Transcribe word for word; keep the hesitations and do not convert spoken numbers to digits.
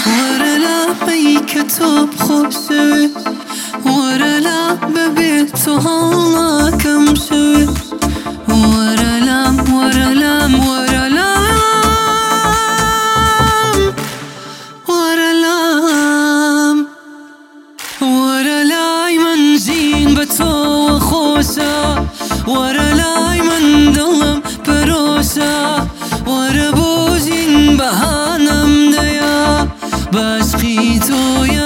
وەرە لا بەی کە تۆ بخۆش شەوێت وەرە لا بەبێت تۆ هەڵناکەم شەوێت وەرە لام وەرە لام وەرە لام وەرە لام وەرە لای من ژین بە تۆوە خۆشە وەرە لای من دڵم پەرۆشە وەرە بۆ ژین بەهانەم دەیە بەعشقی تۆیە